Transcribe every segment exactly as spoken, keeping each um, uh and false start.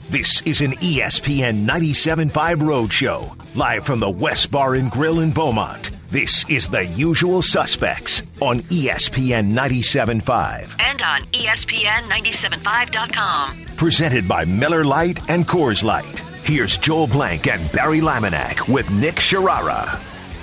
This is an E S P N ninety-seven point five Roadshow, live from the West Bar and Grill in Beaumont. This is The Usual Suspects on E S P N ninety-seven point five. And on E S P N ninety-seven point five dot com. Presented by Miller Lite and Coors Light. Here's Joel Blank and Barry Laminack with Nick Sharara.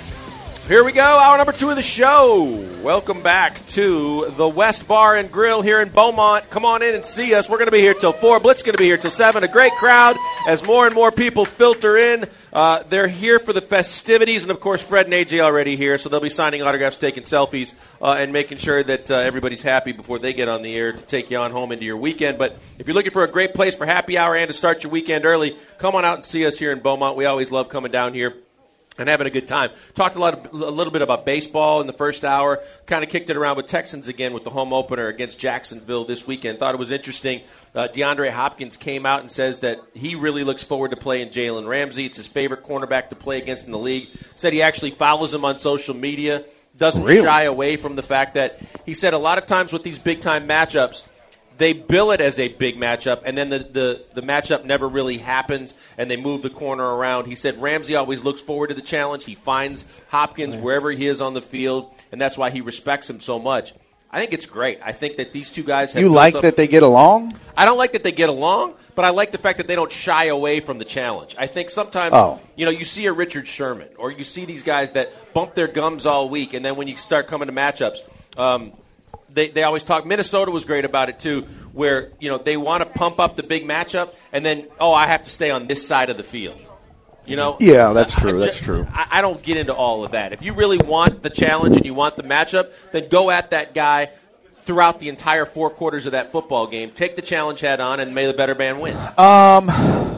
Here we go, hour number two of the show. Welcome back to the West Bar and Grill here in Beaumont. Come on in and see us. We're going to be here till four. Blitz going to be here till seven. A great crowd as more and more people filter in. Uh, they're here for the festivities, and, of course, Fred and A J already here, so they'll be signing autographs, taking selfies, uh, and making sure that uh, everybody's happy before they get on the air to take you on home into your weekend. But if you're looking for a great place for happy hour and to start your weekend early, come on out and see us here in Beaumont. We always love coming down here and having a good time. Talked a, lot of, a little bit about baseball in the first hour. Kind of kicked it around with Texans again with the home opener against Jacksonville this weekend. Thought it was interesting. Uh, DeAndre Hopkins came out and says that he really looks forward to playing Jalen Ramsey. It's his favorite cornerback to play against in the league. Said he actually follows him on social media. Doesn't really? shy away from the fact that he said a lot of times with these big-time matchups, they bill it as a big matchup, and then the, the, the matchup never really happens, and they move the corner around. He said Ramsey always looks forward to the challenge. He finds Hopkins wherever he is on the field, and that's why he respects him so much. I think it's great. I think that these two guys have You like up, that they get along? I don't like that they get along, but I like the fact that they don't shy away from the challenge. I think sometimes, oh. you know, you see a Richard Sherman, or you see these guys that bump their gums all week, and then when you start coming to matchups, um, They, they always talk. Minnesota was great about it, too, where, you know, they want to pump up the big matchup, and then, oh, I have to stay on this side of the field. You know? Yeah, that's true. I, I that's just, true. I, I don't get into all of that. If you really want the challenge and you want the matchup, then go at that guy throughout the entire four quarters of that football game. Take the challenge head on, and may the better man win. Um,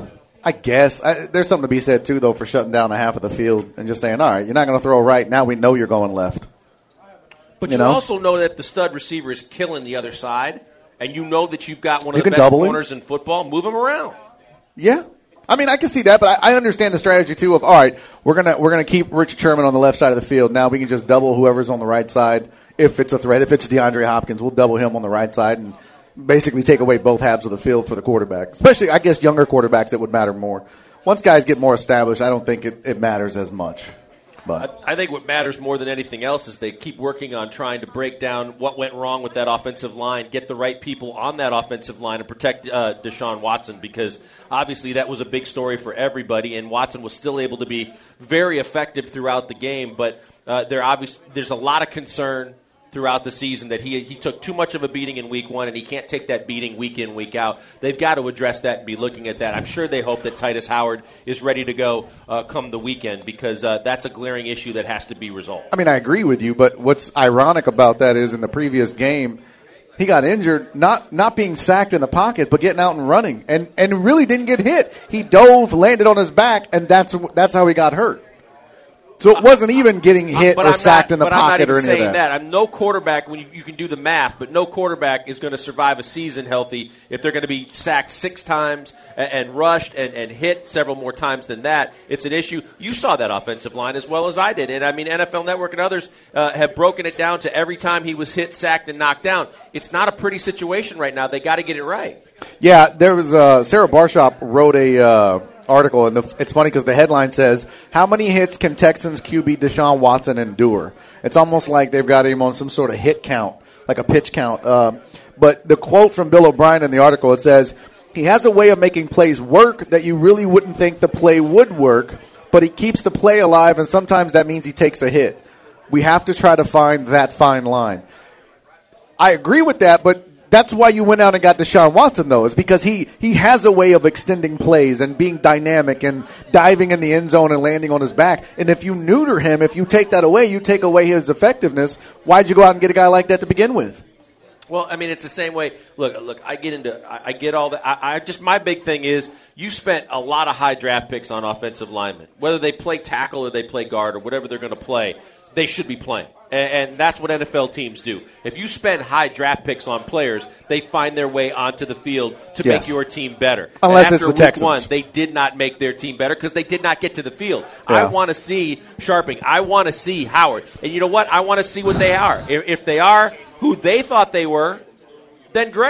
I guess. I, there's something to be said, too, though, for shutting down a half of the field and just saying, all right, you're not going to throw right. Now we know you're going left. But you, you know? also know that if the stud receiver is killing the other side, and you know that you've got one of you the best double corners him. in football, move him around. Yeah. I mean, I can see that, but I, I understand the strategy, too, of, all right, we're going to we're gonna keep Richard Sherman on the left side of the field. Now we can just double whoever's on the right side if it's a threat. If it's DeAndre Hopkins, we'll double him on the right side and basically take away both halves of the field for the quarterback, especially, I guess, younger quarterbacks, it would matter more. Once guys get more established, I don't think it, it matters as much. But I think what matters more than anything else is they keep working on trying to break down what went wrong with that offensive line, get the right people on that offensive line, and protect uh, Deshaun Watson, because obviously that was a big story for everybody, and Watson was still able to be very effective throughout the game. But uh, there obvious, there's a lot of concern throughout the season that he he took too much of a beating in week one, and he can't take that beating week in, week out. They've got to address that and be looking at that. I'm sure they hope that Titus Howard is ready to go uh, come the weekend, because uh, that's a glaring issue that has to be resolved. I mean, I agree with you, but what's ironic about that is in the previous game, he got injured, not not being sacked in the pocket, but getting out and running, and, and really didn't get hit. He dove, landed on his back, and that's that's how he got hurt. So it wasn't even getting hit uh, or I'm sacked not, in the but pocket I'm not even or any saying of that. that. I'm no quarterback when you, you can do the math, but no quarterback is going to survive a season healthy if they're going to be sacked six times and, and rushed and, and hit several more times than that. It's an issue. You saw that offensive line as well as I did. And, I mean, N F L Network and others uh, have broken it down to every time he was hit, sacked, and knocked down. It's not a pretty situation right now. They got to get it right. Yeah, there was uh, Sarah Barshop wrote a uh, article, and the, it's funny because the headline says, how many hits can Texans Q B Deshaun Watson endure? It's almost like they've got him on some sort of hit count, like a pitch count. Uh, but the quote from Bill O'Brien in the article, it says, he has a way of making plays work that you really wouldn't think the play would work, but he keeps the play alive, and sometimes that means he takes a hit. We have to try to find that fine line. I agree with that, but that's why you went out and got Deshaun Watson, though, is because he, he has a way of extending plays and being dynamic and diving in the end zone and landing on his back. And if you neuter him, if you take that away, you take away his effectiveness. Why'd you go out and get a guy like that to begin with? Well, I mean, it's the same way. Look, look. I get into, I, I get all that. I, I just, my big thing is, you spent a lot of high draft picks on offensive linemen, whether they play tackle or they play guard or whatever they're going to play. They should be playing, and, and that's what N F L teams do. If you spend high draft picks on players, they find their way onto the field to yes. make your team better. Unless and it's after the week Texans. one, they did not make their team better because they did not get to the field. Yeah. I want to see Sharping. I want to see Howard, and you know what? I want to see what they are. If, if they are who they thought they were, then great.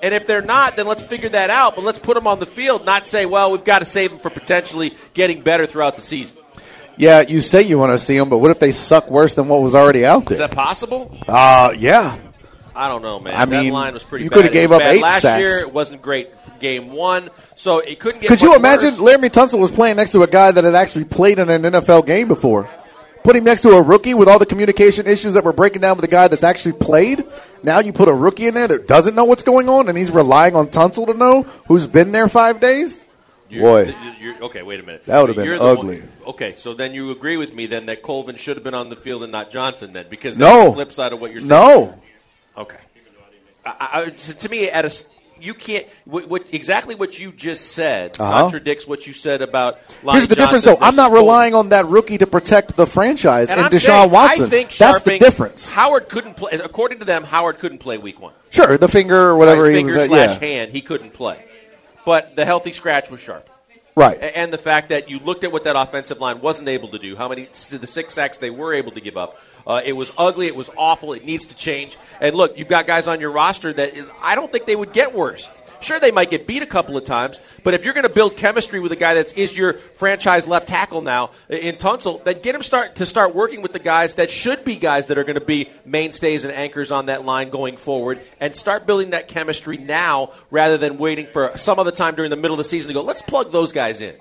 And if they're not, then let's figure that out. But let's put them on the field, not say, well, we've got to save them for potentially getting better throughout the season. Yeah, you say you want to see them, but what if they suck worse than what was already out there? Is that possible? Uh, yeah. I don't know, man. I that mean, line was pretty you bad. could have gave up bad eight last sacks. year. It wasn't great for game one, so it couldn't get Could much you imagine worse. Laramie Tunsil was playing next to a guy that had actually played in an N F L game before? Put him next to a rookie with all the communication issues that we're breaking down with a guy that's actually played. Now you put a rookie in there that doesn't know what's going on, and he's relying on Tunsil to know who's been there five days? You're, Boy. You're, okay, wait a minute. That would have been You're the ugly. one- okay, so then you agree with me then that Colvin should have been on the field and not Johnson then, because No. that's the flip side of what you're saying. No. Okay. I, I, to me, at a you can't what, what exactly what you just said Uh-huh. contradicts what you said about. Lonnie Here's the difference, Johnson though. I'm not versus relying on that rookie to protect the franchise And and, I'm Deshaun saying, Watson. I think That's the Sharping- difference. Howard couldn't play. According to them, Howard couldn't play week one. Sure, the finger or whatever Right, he finger was at. slash Yeah. hand, he couldn't play. But the healthy scratch was Sharp. Right. A- And the fact that you looked at what that offensive line wasn't able to do, how many the six sacks they were able to give up. Uh, it was ugly. It was awful. It needs to change. And look, you've got guys on your roster that I don't think they would get worse. Sure, they might get beat a couple of times, but if you're going to build chemistry with a guy that is your franchise left tackle now in Tunsil, then get him start to start working with the guys that should be guys that are going to be mainstays and anchors on that line going forward, and start building that chemistry now rather than waiting for some other time during the middle of the season to go, let's plug those guys in.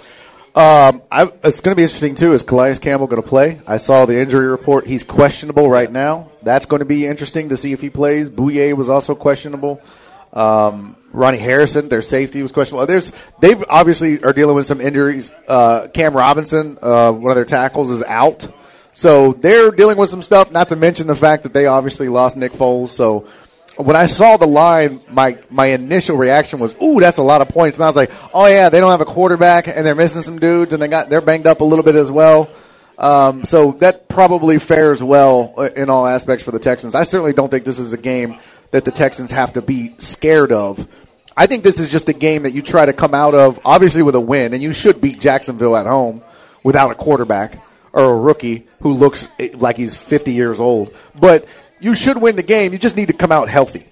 Um, I, it's going to be interesting, too. Is Calais Campbell going to play? I saw the injury report. He's questionable right now. That's going to be interesting to see if he plays. Bouye was also questionable. Um, Ronnie Harrison, their safety, was questionable. There's, they've obviously are dealing with some injuries. Uh, Cam Robinson, uh, one of their tackles, is out. So they're dealing with some stuff, not to mention the fact that they obviously lost Nick Foles. So when I saw the line, my, my initial reaction was, ooh, that's a lot of points. And I was like, oh, yeah, they don't have a quarterback, and they're missing some dudes, and they got they're banged up a little bit as well. Um, so that probably fares well in all aspects for the Texans. I certainly don't think this is a game that the Texans have to be scared of. I think this is just a game that you try to come out of, obviously with a win, and you should beat Jacksonville at home without a quarterback or a rookie who looks like he's fifty years old. But you should win the game. You just need to come out healthy.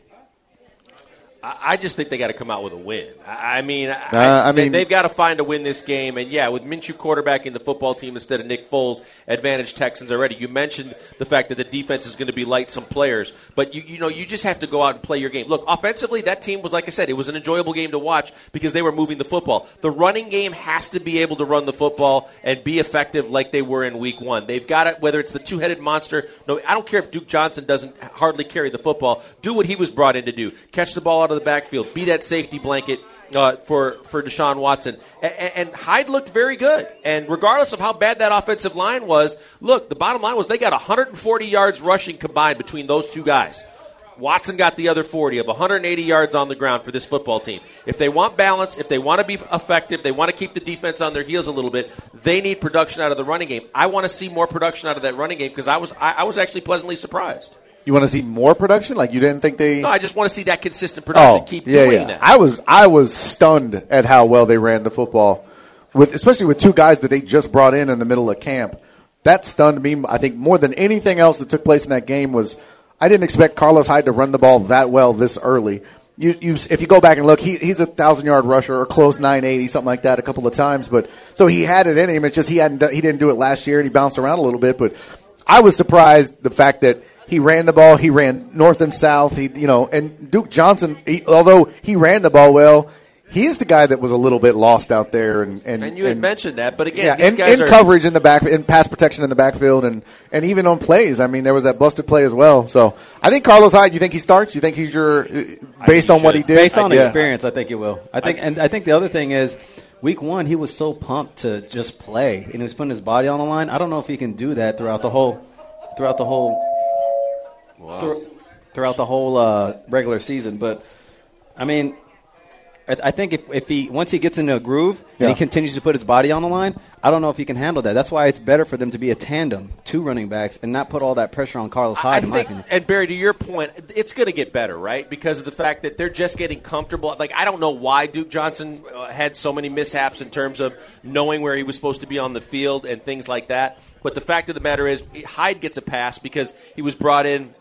I just think they got to come out with a win. I mean, Uh, I, I mean- they've got to find a win this game. And, yeah, with Minshew quarterbacking the football team instead of Nick Foles, advantage Texans already. You mentioned the fact that the defense is going to be light some players. But, you you know, you just have to go out and play your game. Look, offensively, that team was, like I said, it was an enjoyable game to watch because they were moving the football. The running game has to be able to run the football and be effective like they were in week one. They've got it, whether it's the two-headed monster. No, I don't care if Duke Johnson doesn't hardly carry the football. Do what he was brought in to do. Catch the ball out of the backfield. Be that safety blanket uh, for, for Deshaun Watson. And, and Hyde looked very good. And regardless of how bad that offensive line was, look, the bottom line was they got one hundred forty yards rushing combined between those two guys. Watson got the other forty of one hundred eighty yards on the ground for this football team. If they want balance, if they want to be effective, they want to keep the defense on their heels a little bit, they need production out of the running game. I want to see more production out of that running game because I was I, I was actually pleasantly surprised. You want to see more production? Like you didn't think they? No, I just want to see that consistent production. Oh, Keep yeah, doing yeah. that. I was I was stunned at how well they ran the football, with especially with two guys that they just brought in in the middle of camp. That stunned me. I think more than anything else that took place in that game was I didn't expect Carlos Hyde to run the ball that well this early. You, you, if you go back and look, he, he's a thousand yard rusher or close nine eighty, something like that, a couple of times. But so he had it in him. It's just he hadn't done, he didn't do it last year, and he bounced around a little bit. But I was surprised the fact that he ran the ball. He ran north and south. He, you know, and Duke Johnson, he, although he ran the ball well, he's the guy that was a little bit lost out there. And and, And you had and, mentioned that, but again, yeah, these in, guys in are coverage in the back, in pass protection in the backfield, and and even on plays. I mean, there was that busted play as well. So I think Carlos Hyde. You think he starts? You think he's your based on what he did? Based on Yeah. experience, I think it will. I think, and I think the other thing is, week one he was so pumped to just play, and he was putting his body on the line. I don't know if he can do that throughout the whole, throughout the whole, wow. thro- throughout the whole uh, regular season. But I mean, I, I think if, if he once he gets into a groove Yeah. and he continues to put his body on the line, I don't know if he can handle that. That's why it's better for them to be a tandem, two running backs, and not put all that pressure on Carlos Hyde. I in my think, opinion. and Barry, to your point, it's going to get better, right? Because of the fact that they're just getting comfortable. Like, I don't know why Duke Johnson uh, had so many mishaps in terms of knowing where he was supposed to be on the field and things like that. But the fact of the matter is, Hyde gets a pass because he was brought in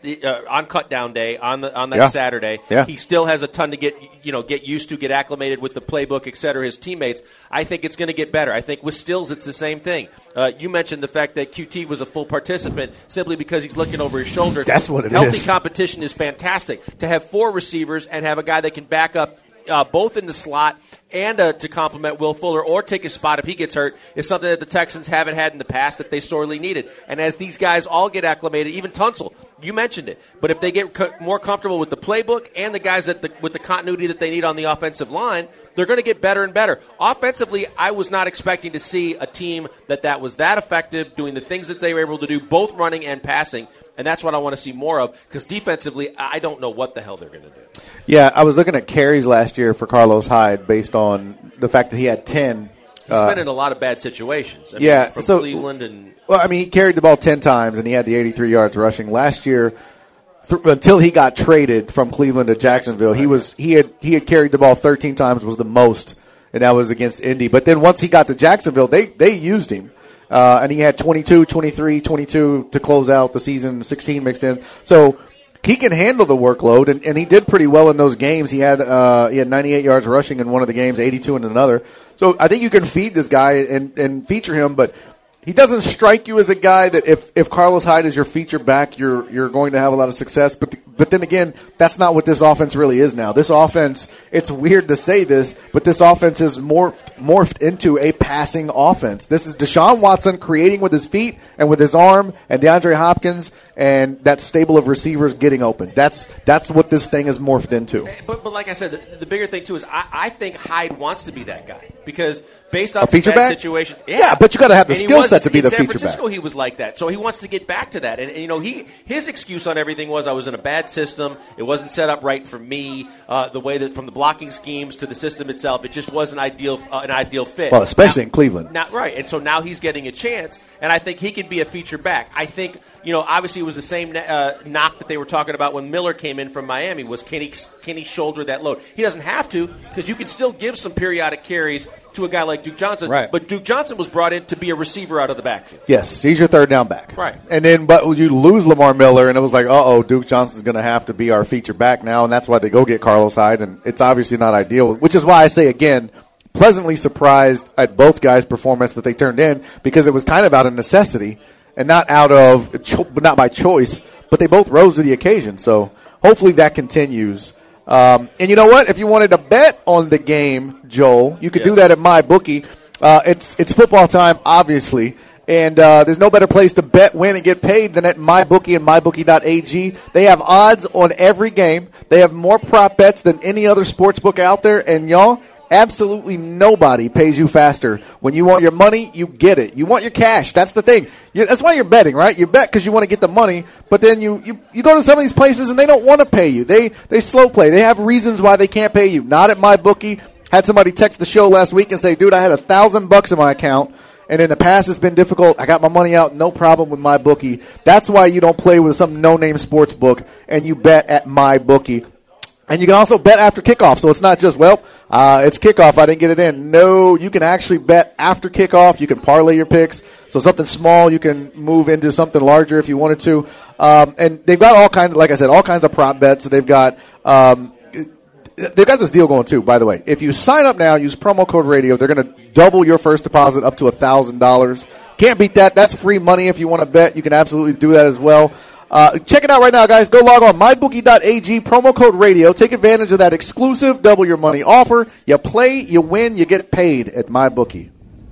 uh, on cut down day on the on that Yeah. Saturday. Yeah. He still has a ton to get you know get used to, get acclimated with the playbook, et cetera. His teammates. I think it's going to get better. I think with Stills, it's the same thing. Uh, you mentioned the fact that Q T was a full participant simply because he's looking over his shoulder. That's what it Healthy is. competition is fantastic. To have four receivers and have a guy that can back up uh, both in the slot and uh, to complement Will Fuller or take his spot if he gets hurt is something that the Texans haven't had in the past that they sorely needed. And as these guys all get acclimated, even Tunsil, you mentioned it, but if they get co- more comfortable with the playbook and the guys that the, with the continuity that they need on the offensive line, they're going to get better and better. Offensively, I was not expecting to see a team that, that was that effective, doing the things that they were able to do, both running and passing, and that's what I want to see more of, because defensively, I don't know what the hell they're going to do. Yeah, I was looking at carries last year for Carlos Hyde based on the fact that he had ten. He's uh, been in a lot of bad situations. I yeah, mean, from so, Cleveland and Well, I mean, he carried the ball ten times, and he had the eighty-three yards rushing. Last year, th- until he got traded from Cleveland to Jacksonville, he was he had he had carried the ball thirteen times, was the most, and that was against Indy. But then once he got to Jacksonville, they, they used him. Uh, and he had twenty-two, twenty-three, twenty-two to close out the season, sixteen mixed in. So he can handle the workload, and, and he did pretty well in those games. He had uh, he had ninety-eight yards rushing in one of the games, eighty-two in another. So I think you can feed this guy and, and feature him, but he doesn't strike you as a guy that if, if Carlos Hyde is your feature back, you're you're going to have a lot of success. But the, but then again, that's not what this offense really is now. This offense, it's weird to say this, but this offense is morphed morphed into a passing offense. This is Deshaun Watson creating with his feet and with his arm, and DeAndre Hopkins and that stable of receivers getting open. That's that's what this thing is morphed into. But, but like I said, the, the bigger thing, too, is I, I think Hyde wants to be that guy. Because based on A feature some bad back? situations. Yeah, Yeah, but you gotta have the And he skill was- set to be in the San feature Francisco, back. he was like that. So he wants to get back to that. And, and, you know, he his excuse on everything was, I was in a bad system. It wasn't set up right for me. Uh, the way that from the blocking schemes to the system itself, it just wasn't ideal, uh, an ideal fit. Well, especially Now- in Cleveland. Not right, and so now he's getting a chance, and I think he can be a feature back. I think, you know, obviously it was the same uh, knock that they were talking about when Miller came in from Miami, was can he, can he shoulder that load? He doesn't have to, because you can still give some periodic carries to a guy like Duke Johnson, Right. but Duke Johnson was brought in to be a receiver out of the backfield. Yes, he's your third down back. Right. And then, but you lose Lamar Miller, and it was like, uh-oh, Duke Johnson's going to have to be our feature back now, and that's why they go get Carlos Hyde, and it's obviously not ideal, which is why I say, again, pleasantly surprised at both guys' performance that they turned in, because it was kind of out of necessity and not out of, cho- not by choice, but they both rose to the occasion. So hopefully that continues. Um, and you know what? If you wanted to bet on the game, Joel, you could do Yes. that at MyBookie. Uh, it's it's football time, obviously, and uh, there's no better place to bet, win, and get paid than at MyBookie and MyBookie dot A G. They have odds on every game. They have more prop bets than any other sports book out there, and y'all, absolutely nobody pays you faster. When you want your money, you get it. You want your cash. That's the thing. You, that's why you're betting, right? You bet because you want to get the money, but then you, you, you go to some of these places and they don't want to pay you. They they slow play. They have reasons why they can't pay you. Not at MyBookie. Had somebody text the show last week and say, dude, I had a thousand bucks in my account, and in the past it's been difficult. I got my money out, no problem with MyBookie. That's why you don't play with some no-name sports book, and you bet at MyBookie. And you can also bet after kickoff, so it's not just, well, uh, it's kickoff, I didn't get it in. No, you can actually bet after kickoff. You can parlay your picks. So something small, you can move into something larger if you wanted to. Um, and they've got all kinds of, like I said, all kinds of prop bets. They've got um, they've got this deal going, too, by the way. If you sign up now, use promo code radio, they're going to double your first deposit up to one thousand dollars. Can't beat that. That's free money if you want to bet. You can absolutely do that as well. Uh, check it out right now, guys. Go log on, my bookie dot A G, promo code radio. Take advantage of that exclusive double your money offer. You play, you win, you get paid at MyBookie.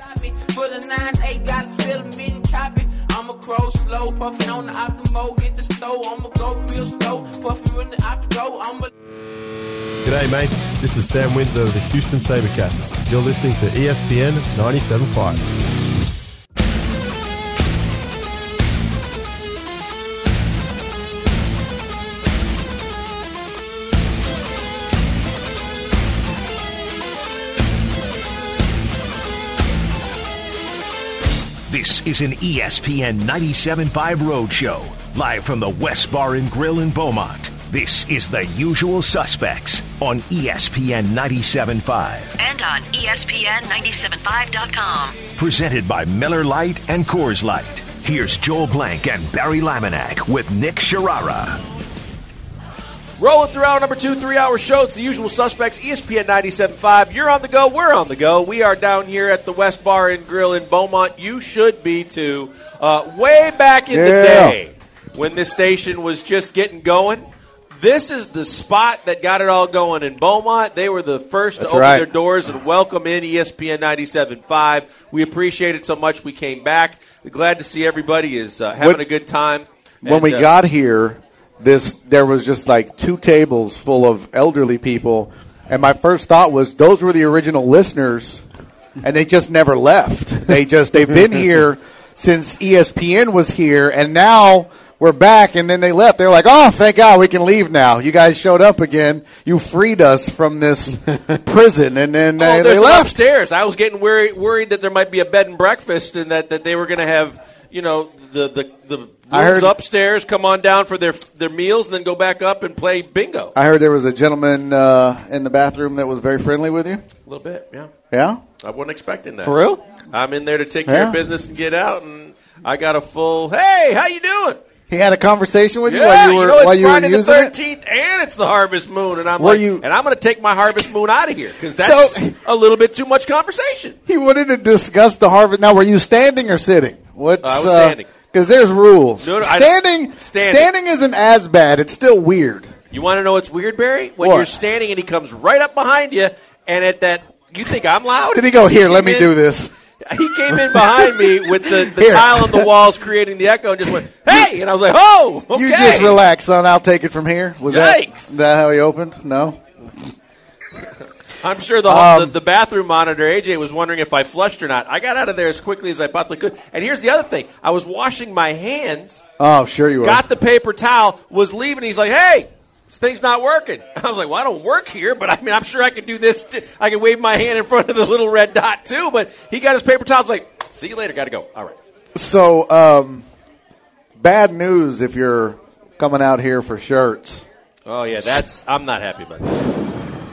For the nine eight, got a settlement copy. I'm a crow slow, puffing on the optimo, hit the stove. I'm going to go real slow, puffing when the optimo. I'm a G'day, mate. This is Sam Windsor of the Houston Sabercats. You're listening to E S P N ninety-seven point five. This is an E S P N ninety-seven point five Roadshow, live from the West Bar and Grill in Beaumont. This is The Usual Suspects on E S P N ninety-seven point five. And on E S P N nine seven five dot com. Presented by Miller Lite and Coors Light. Here's Joel Blank and Barry Laminack with Nick Sharara. Rolling through hour number two, three-hour show. It's the usual suspects, E S P N ninety-seven point five. You're on the go. We're on the go. We are down here at the West Bar and Grill in Beaumont. You should be, too. Uh, way back in yeah. the day when this station was just getting going, this is the spot that got it all going in Beaumont. They were the first That's to open right. their doors and welcome in E S P N ninety-seven point five. We appreciate it so much we came back. We're glad to see everybody is uh, having when, a good time. When and, we uh, got here, this there was just like two tables full of elderly people, and my first thought was those were the original listeners, and they just never left. They just they've been here since E S P N was here, and now we're back, and then they left. They're like, oh, thank God we can leave now. You guys showed up again. You freed us from this prison, and then Oh, they, there's they some left. upstairs. I was getting worried, worried that there might be a bed and breakfast, and that, that they were going to have, you know, the the the I rooms heard- upstairs come on down for their their meals, and then go back up and play bingo. I heard there was a gentleman uh, in the bathroom that was very friendly with you. A little bit, yeah. Yeah? I wasn't expecting that. For real? I'm in there to take care Yeah. of business and get out, and I got a full. Hey, how you doing? He had a conversation with you Yeah, while you were know it's while you were Friday the using it. thirteenth, and it's the Harvest Moon, and I'm Were like, you- and I'm going to take my Harvest Moon out of here because that's So- a little bit too much conversation. He wanted to discuss the harvest. Now, were you standing or sitting? What's, I was standing. Because there's rules. No, no, I- standing, standing. standing isn't as bad. It's still weird. You want to know what's weird, Barry? When What? you're standing and he comes right up behind you, and at that, you think I'm loud? Did he go, here, let came me in- do this? He came in behind me with the, the Here. tile on the walls creating the echo and just went, hey! And I was like, oh, okay. You just relax, son. I'll take it from here. Was that, Yikes. is that how he opened? No? I'm sure the, Um, the the bathroom monitor, A J, was wondering if I flushed or not. I got out of there as quickly as I possibly could. And here's the other thing. I was washing my hands, Oh, sure you were. got the paper towel, was leaving. He's like, hey, this thing's not working. I was like, well, I don't work here, but I mean, I'm sure I could do this. Too. I could wave my hand in front of the little red dot, too. But he got his paper towel. I was like, see you later. Got to go. All right. So, um, bad news if you're coming out here for shirts. Oh, yeah, that's – I'm not happy about that.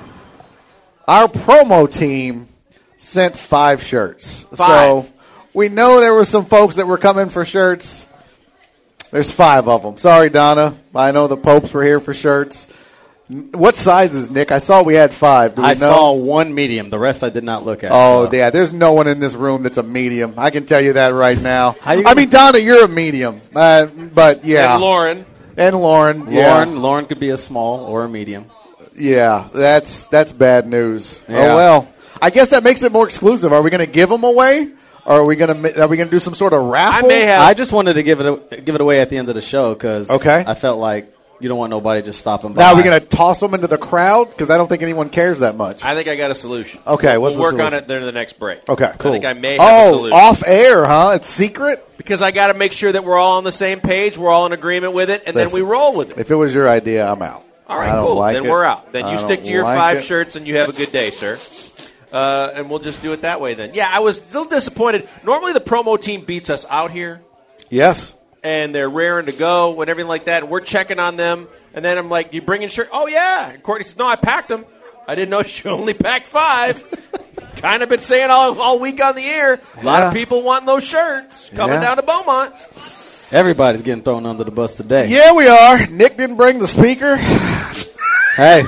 Our promo team sent five shirts. Five. So we know there were some folks that were coming for shirts. There's five of them. Sorry, Donna. I know the Popes were here for shirts. N- What sizes, Nick? I saw we had five. Do we I know? saw one medium. The rest I did not look at. Oh, so. yeah. There's no one in this room that's a medium. I can tell you that right now. How you I gonna- mean, Donna, you're a medium. Uh, but, yeah. And Lauren. And Lauren. Lauren, Yeah. Lauren could be a small or a medium. Yeah, that's that's bad news. Yeah. Oh well, I guess that makes it more exclusive. Are we going to give them away, or are we going to are we going to do some sort of raffle? I may have. I just wanted to give it a, give it away at the end of the show because Okay. I felt like you don't want nobody just stopping by. Now, are we going to toss them into the crowd? Because I don't think anyone cares that much. I think I got a solution. Okay, what's we'll the work on solution? it during the next break. Okay, cool. I think I may have oh, a solution. off air, huh? It's secret. Because I got to make sure that we're all on the same page, we're all in agreement with it, and then we Listen, roll with it. If it was your idea, I'm out. All right, I don't cool. like then it. we're out. Then I you stick don't to your like five it. shirts, and you have a good day, sir. Uh, and we'll just do it that way then. Yeah, I was a little disappointed. Normally the promo team beats us out here, Yes. and they're raring to go and everything like that, and we're checking on them. And then I'm like, you bringing shirt? Oh, yeah. And Courtney says, no, I packed them. I didn't know she only packed five. Kind of been saying all, all week on the air. A lot Yeah. of people wanting those shirts coming Yeah. down to Beaumont. Everybody's getting thrown under the bus today. Yeah, we are. Nick didn't bring the speaker. Hey,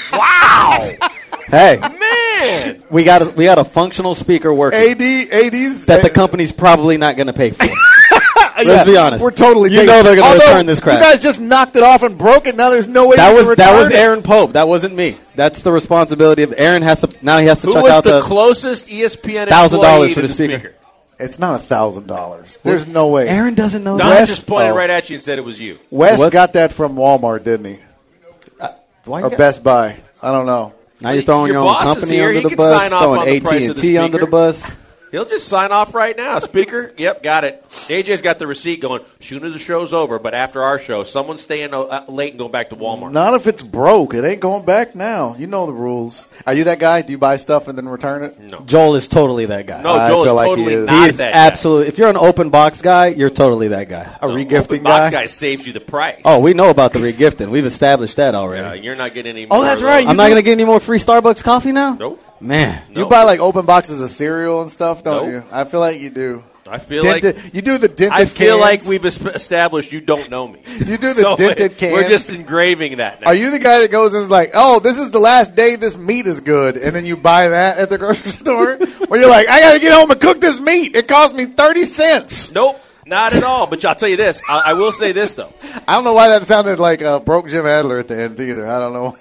Wow. hey, Man. we got a, we got a functional speaker working A D, A Ds. that the company's probably not going to pay for. Let's be honest. We're totally. You taking- know they're going to Although return this crap. You guys just knocked it off and broke it. Now there's no way. That you was can that was return it. Aaron Pope. That wasn't me. That's the responsibility of Aaron. Has to now he has to Who check was out the the. closest E S P N one thousand dollars employee for to the speaker. It's not a thousand dollars. There's no way. Aaron doesn't know Don that. Wes- just pointed oh. right at you and said it was you. Wes What? got that from Walmart, didn't he? Why you Or got- Best Buy. I don't know. Now you're throwing Your your, own boss is company here. under He the can bus, sign off throwing on the A price T of and the T under speaker. the bus. He'll just sign off right now. Speaker? Yep, got it. A J's got the receipt going. Soon as the show's over, but after our show, someone's staying uh, late and going back to Walmart. Not if it's broke. It ain't going back now. You know the rules. Are you that guy? Do you buy stuff and then return it? No. Joel is totally that guy. No, I Joel is feel like he totally is. not he is that guy. absolutely. If you're an open box guy, you're totally that guy. A No, regifting open box guy? guy saves you the price. Oh, we know about the regifting. We've established that already. Yeah, you're not getting any Oh, more that's of right. those. I'm not going to get any more free Starbucks coffee now. Nope. Man, No. You buy like open boxes of cereal and stuff, don't Nope. you? I feel like you do. I feel dented, like you do the dented I feel cans. like we've es- established you don't know me. You do the So dented it- We're cans. just engraving that now. Are you the guy that goes and is like, oh, this is the last day this meat is good, and then you buy that at the grocery store? Where you're like, I got to get home and cook this meat. It cost me thirty cents. Nope, not at all. But I'll tell you this. I, I will say this, though. I don't know why that sounded like uh, broke Jim Adler at the end either. I don't know.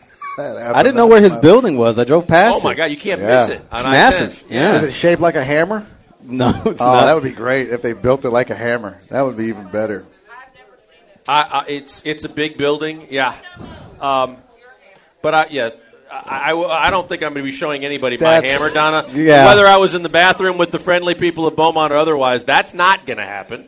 I didn't know where his building was. I drove past Oh, my it. God, you can't Yeah. miss it. It's on massive. I ten. Yeah. Is it shaped like a hammer? No, it's Oh, not. that would be great if they built it like a hammer. That would be even better. I, I, it's it's a big building, yeah. Um, but I, yeah, I, I, I don't think I'm going to be showing anybody my That's- hammer, Donna. Yeah. Whether I was in the bathroom with the friendly people of Beaumont or otherwise, that's not going to happen.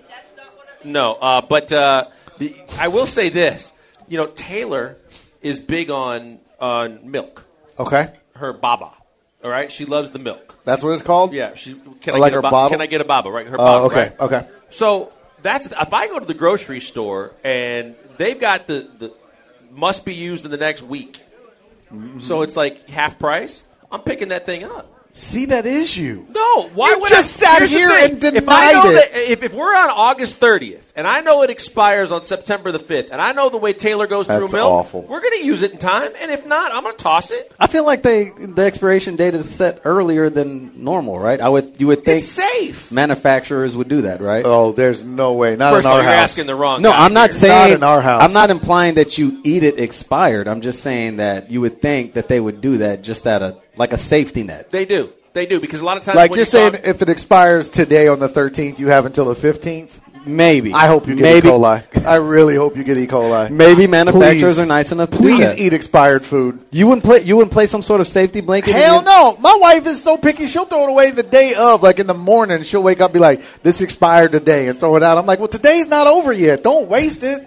No, uh, but uh, the, I will say this. You know, Taylor is big on on milk. Okay. Her baba, all right? She loves the milk. That's what it's called? Yeah, she can Oh, I like get her a ba- bottle? Can I get a baba? Right, her Oh, baba. okay. Right? Okay. So that's if I go to the grocery store and they've got the, the must be used in the next week, Mm-hmm. so it's like half price. I'm picking that thing up. See, that is you. No, why You would just I? sat Here's the here thing. and denied if I know it. That, if, if we're on August thirtieth and I know it expires on September the fifth, and I know the way Taylor goes That's through milk, awful. we're going to use it in time. And if not, I'm going to toss it. I feel like they the expiration date is set earlier than normal, right? I would you would think It's safe. manufacturers would do that, right? Oh, there's no way. Not First in of all, our you're house. asking the wrong. No, guy I'm not here. saying Not in our house. I'm not implying that you eat it expired. I'm just saying that you would think that they would do that just at a like a safety net. They do. They do because a lot of times, Like when you're you saying, talk- if it expires today on the thirteenth, you have until the fifteenth. Maybe. I hope you get Maybe. E. coli. I really hope you get E. coli. Maybe manufacturers Please. are nice enough to do Please that. eat expired food. You wouldn't play. You wouldn't play some sort of safety blanket. in Hell your- no. My wife is so picky. She'll throw it away the day of. Like in the morning, she'll wake up and be like, this expired today, and throw it out. I'm like, well, today's not over yet. Don't waste it.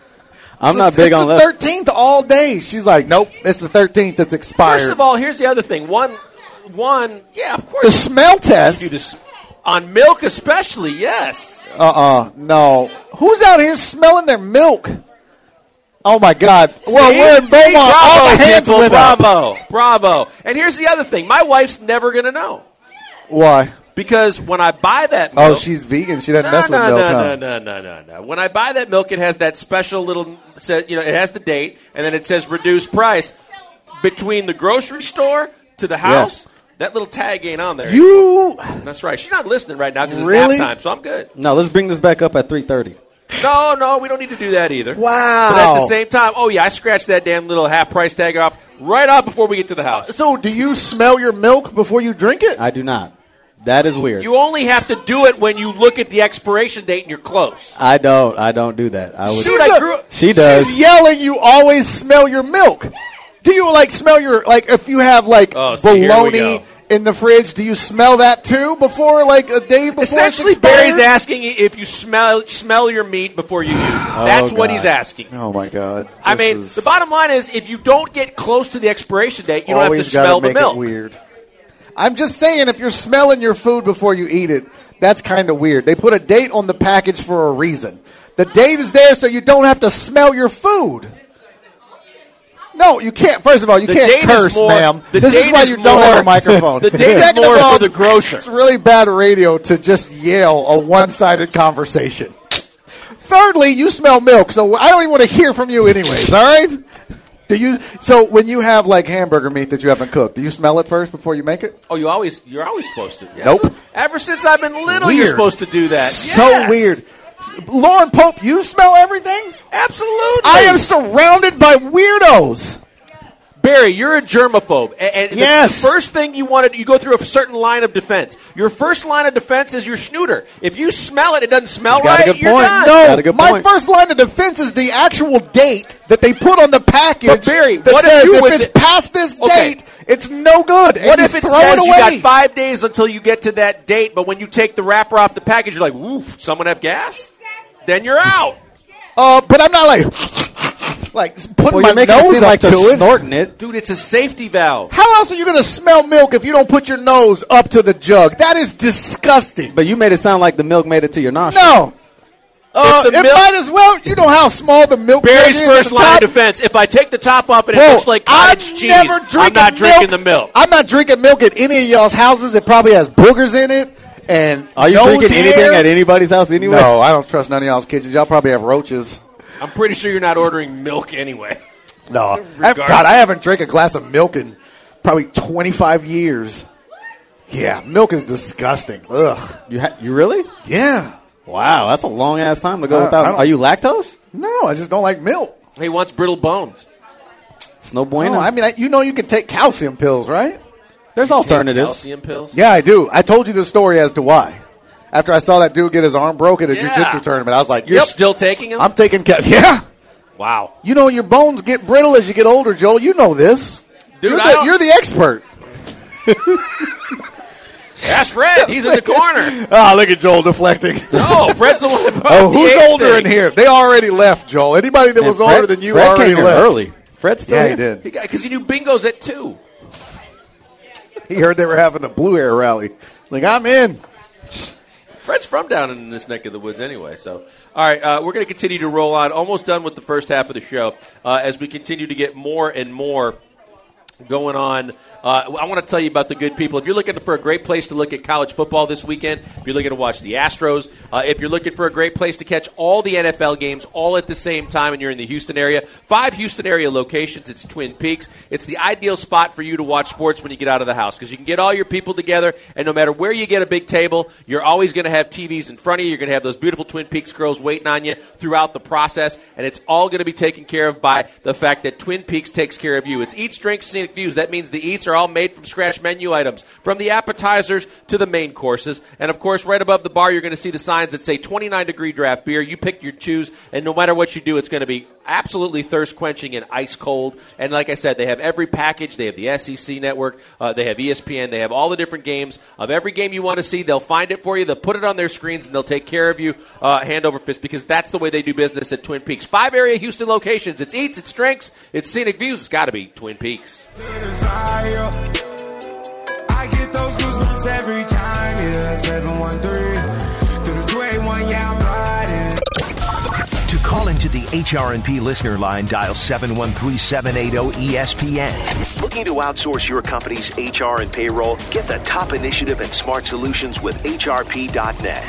I'm It's not the- big it's on the that. thirteenth all day. She's like, nope, it's the thirteenth. It's expired. First of all, here's the other thing. One, one, yeah, of the course. smell You test. do this on milk, especially. Yes. Uh-uh. No. Who's out here smelling their milk? Oh, my God. Well, See? we're in See? Beaumont. All Bravo, the hands people. went up. Bravo, bravo. And here's the other thing. My wife's never going to know Why? because when I buy that milk, Oh, she's vegan. She doesn't no, mess with no, milk, no, huh? no, no, no, no, no. When I buy that milk, it has that special little, sa- you know, it has the date, and then it says reduced price. Between the grocery store to the house, that little tag ain't on there. You That's right. She's not listening right now because it's Really? nap time, so I'm good. No, let's bring this back up at three thirty. No, no, we don't need to do that either. Wow. But at the same time, oh yeah, I scratched that damn little half price tag off right off before we get to the house. So, do you smell your milk before you drink it? I do not. That is weird. You only have to do it when you look at the expiration date and you're close. I don't. I don't do that. I would. Dude, I grew- She does. She's yelling. You always smell your milk. Do you like smell your like if you have like Oh, see, here we bologna go. in the fridge? Do you smell that too before like a day before? Essentially, it's expired? Barry's asking if you smell smell your meat before you use it. That's what God. he's asking. Oh my God! I This mean, is the bottom line is if you don't get close to the expiration date, you don't have to always gotta smell the make milk. it weird. I'm just saying, if you're smelling your food before you eat it, that's kind of weird. They put a date on the package for a reason. The date is there so you don't have to smell your food. No, you can't. First of all, you The can't date is curse, more- ma'am. the This is date why is you don't more- have a microphone. the date is Second of more all, for the grocer. It's really bad radio to just yell a one-sided conversation. Thirdly, you smell milk, so I don't even want to hear from you anyways, all right? Do you? So when you have like hamburger meat that you haven't cooked, do you smell it first before you make it? Oh, you always you're always supposed to. Yes. Nope. Ever since I've been little, you're Weird. supposed to do that. So Yes. weird. Lauren Pope, you smell everything? Absolutely. I am surrounded by weirdos. Barry, you're a germaphobe. And, and the- Yes. the first thing you want to you go through a certain line of defense. Your first line of defense is your snooter. If you smell it, it doesn't smell got a right, good you're point. done. No, Got a good my point. first line of defense is the actual date that they put on the package. But Barry, that what if says you if with it's it- past this Okay. date, it's no good. What and if you it throw says it you away? got five days until you get to that date, but when you take the wrapper off the package, you're like, "Woof, someone have gas?" Then you're out. Uh, but I'm not like like putting Well, my you're making it nose seem up like to they're it. snorting it. Dude, it's a safety valve. How else are you going to smell milk if you don't put your nose up to the jug? That is disgusting. But you made it sound like the milk made it to your nostril. No. Uh, If the it milk- might as well. You know how small the milk Barry's jug is first at the line top? of defense. If I take the top off and it Bro, looks like cottage I'm cheese, never I'm drinking not drinking milk. the milk. I'm not drinking milk at any of y'all's houses. It probably has boogers in it. And Are you nose drinking anything hair? at anybody's house anyway? No, I don't trust none of y'all's kitchens. Y'all probably have roaches. I'm pretty sure you're not ordering milk anyway. No. I, Regardless. God, I haven't drank a glass of milk in probably twenty-five years. Yeah, milk is disgusting. Ugh. You ha- you really? Yeah. Wow, that's a long ass time to go Uh, I without. don't- Are you lactose? No, I just don't like milk. He wants brittle bones. It's no bueno. No, I mean, I, you know you can take calcium pills, right? There's alternatives. Calcium pills. Yeah, I do. I told you the story as to why. After I saw that dude get his arm broke at a Yeah. jiu-jitsu tournament, I was like, You're yep, still taking them? I'm taking cal- Yeah. Wow. You know your bones get brittle as you get older, Joel. You know this. Dude, you're, I the, don't- you're the expert. Ask Fred. He's in the corner. Oh, look at Joel deflecting. No, Fred's the one that brought Oh, the who's age older thing. in here? They already left, Joel. Anybody that Man, was Fred- older than you Fred already came here left. early. Fred's still Yeah, he here. did. Because he knew bingo's at two. He heard they were having a Blue Air rally. Like, I'm in. Fred's from down in this neck of the woods anyway. So, all right, uh, we're going to continue to roll on. Almost done with the first half of the show uh, as we continue to get more and more going on. Uh, I want to tell you about the good people. If you're looking for a great place to look at college football this weekend, if you're looking to watch the Astros, uh, if you're looking for a great place to catch all the N F L games all at the same time and you're in the Houston area, five Houston area locations. It's Twin Peaks. It's the ideal spot for you to watch sports when you get out of the house because you can get all your people together, and no matter where you get a big table, you're always going to have T Vs in front of you. You're going to have those beautiful Twin Peaks girls waiting on you throughout the process, and it's all going to be taken care of by the fact that Twin Peaks takes care of you. It's Eats, Drinks, Scenic Views. That means the eats are all made from scratch menu items, from the appetizers to the main courses. And, of course, right above the bar, you're going to see the signs that say twenty-nine degree draft beer. You pick your choose, and no matter what you do, it's going to be absolutely thirst-quenching and ice-cold. And like I said, they have every package. They have the S E C network. Uh, they have E S P N. They have all the different games. Of every game you want to see, they'll find it for you. They'll put it on their screens, and they'll take care of you uh, hand over fist because that's the way they do business at Twin Peaks. Five area Houston locations. It's Eats, it's Drinks, it's Scenic Views. It's got to be Twin Peaks. I get those goosebumps every time, yeah, seven one three, through the two eighty-one, yeah, I'm riding. To call into the H R and P listener line, dial seven one three, seven eight zero, E S P N. Looking to outsource your company's H R and payroll? Get the top initiative and smart solutions with H R P dot net.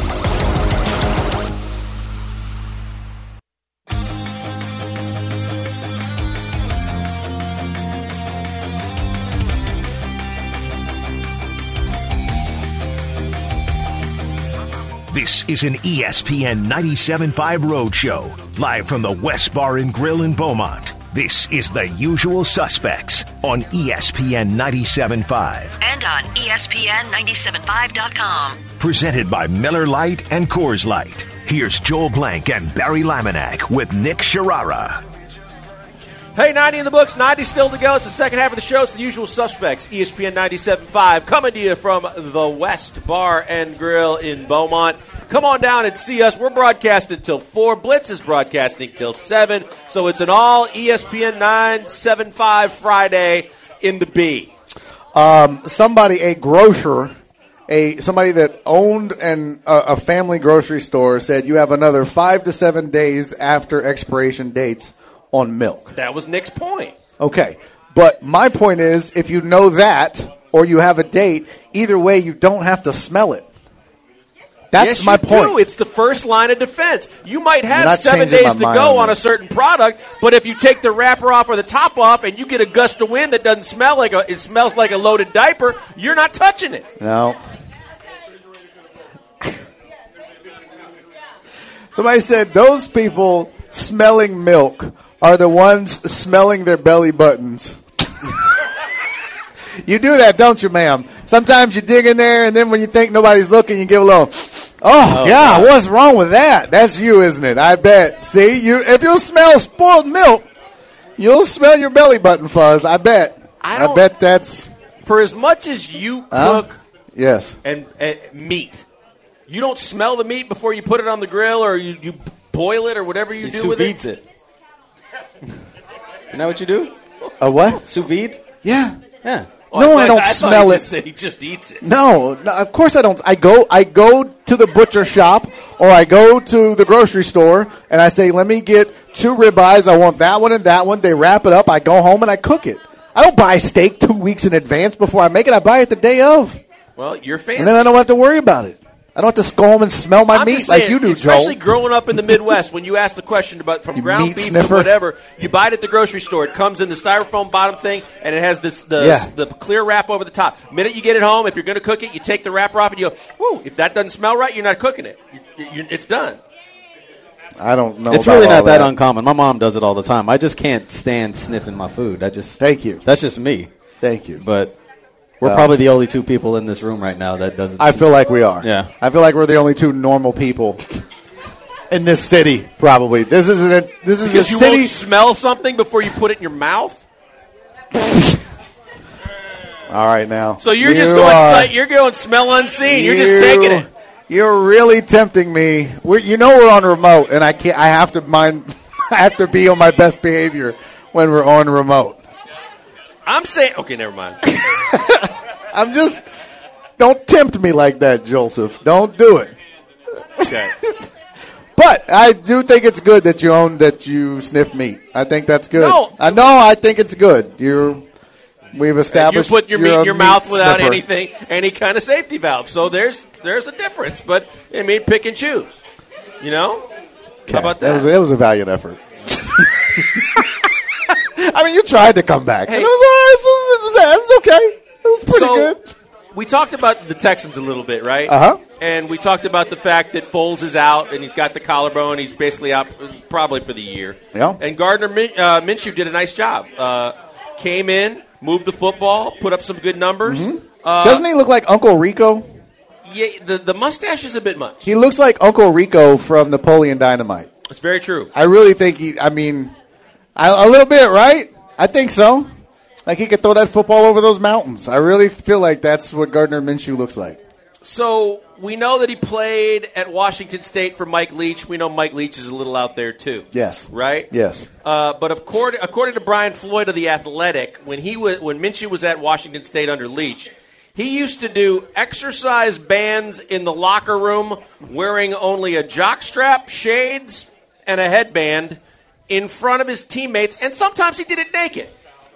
This is an E S P N ninety-seven point five Roadshow, live from the West Bar and Grill in Beaumont. This is The Usual Suspects on E S P N ninety-seven point five. And on E S P N ninety-seven point five dot com. Presented by Miller Lite and Coors Light. Here's Joel Blank and Barry Laminack with Nick Sharara. Hey, ninety in the books, ninety still to go. It's the second half of the show. It's The Usual Suspects, E S P N ninety-seven point five, coming to you from the West Bar and Grill in Beaumont. Come on down and see us. We're broadcasting till four. Blitz is broadcasting till seven. So it's an all E S P N nine seventy-five Friday in the B. Um, somebody, a grocer, a somebody that owned an, a, a family grocery store said you have another five to seven days after expiration dates on milk. That was Nick's point. Okay, but my point is, if you know that or you have a date, either way, you don't have to smell it. That's yes, my you point. do. It's the first line of defense. You might You're have not seven changing days my to mind go on on a this. certain product, but if you take the wrapper off or the top off and you get a gust of wind that doesn't smell like a, it smells like a loaded diaper, you're not touching it. No. Somebody said those people smelling milk are the ones smelling their belly buttons. You do that, don't you, ma'am? Sometimes you dig in there, and then when you think nobody's looking, you give a little, oh, Oh, God, God. what's wrong with that? That's you, isn't it? I bet. See, you if you smell spoiled milk, you'll smell your belly button fuzz. I bet. I I, don't- bet that's, For as much as you Huh? cook yes. and, and meat, you don't smell the meat before you put it on the grill or you, you boil it or whatever you He do sous with vides it. it. Isn't that what you do? A what? Sous vide? Yeah. Yeah. Oh, No, thought- I don't thought smell he it. just said he just eats it. No, no, of course I don't. I go, I go to the butcher shop or I go to the grocery store and I say, let me get two ribeyes. I want that one and that one. They wrap it up. I go home and I cook it. I don't buy steak two weeks in advance before I make it. I buy it the day of. Well, you're fancy. And then I don't have to worry about it. I don't have to go home and smell my I'm meat just saying, like you do, especially Joel. growing up in the Midwest, when you ask the question about from You ground meat beef sniffer. to whatever, you buy it at the grocery store. It comes in the styrofoam bottom thing, and it has this, the Yeah. the clear wrap over the top. The minute you get it home, if you're going to cook it, you take the wrapper off and you go, whoa, if that doesn't smell right, you're not cooking it. You, you, it's done. I don't know. It's about really all not that, that uncommon. My mom does it all the time. I just can't stand sniffing my food. I just Thank you. That's just me. Thank you. But we're Well, probably the only two people in this room right now that doesn't. I feel like we are. Yeah. I feel like we're the only two normal people in this city, probably. This isn't a, this is Because a you city. won't smell something before you put it in your mouth. All right, now. So you're You just going are- sight. You're going smell unseen. You're just you- taking it. You're really tempting me. We're, you know we're on remote, and I can't. I have to mind. I have to be on my best behavior when we're on remote. I'm saying. Okay, never mind. I'm just. Don't tempt me like that, Joseph. Don't do it. Okay. But I do think it's good that you own that you sniff meat. I think that's good. No. I know. I think it's good. You're. We've You established. put your you're meat a in your mouth without sniffer. anything, any kind of safety valve. So there's there's a difference. But I mean, pick and choose. You know. How about that? That was, that was a valiant effort. I mean, you tried to come back. Hey. And it was all right. It was, it was okay. It was pretty so, good. We talked about the Texans a little bit, right? Uh-huh. And we talked about the fact that Foles is out and he's got the collarbone. He's basically out probably for the year. Yeah. And Gardner Min- uh, Minshew did a nice job. Uh, came in, moved the football, put up some good numbers. Mm-hmm. Uh, Doesn't he look like Uncle Rico? Yeah, the, the mustache is a bit much. He looks like Uncle Rico from Napoleon Dynamite. It's very true. I really think he, I mean, I, a little bit, right? I think so. Like he could throw that football over those mountains. I really feel like that's what Gardner Minshew looks like. So we know that he played at Washington State for Mike Leach. We know Mike Leach is a little out there too. Yes. Right? Yes. Uh, but according, according to Brian Floyd of The Athletic, when he was, when Minshew was at Washington State under Leach, he used to do exercise bands in the locker room wearing only a jockstrap, shades, and a headband in front of his teammates, and sometimes he did it naked.